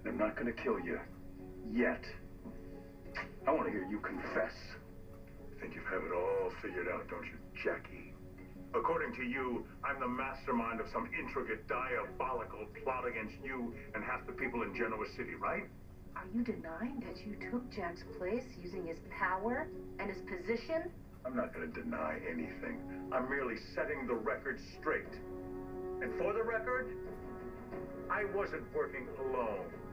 I'm not gonna kill you. Yet. I want to hear you confess. Think you have it all figured out, don't you, Jackie? According to you, I'm the mastermind of some intricate, diabolical plot against you and half the people in Genoa City, right? Are you denying that you took Jack's place using his power and his position? I'm not going to deny anything. I'm merely setting the record straight. And for the record, I wasn't working alone.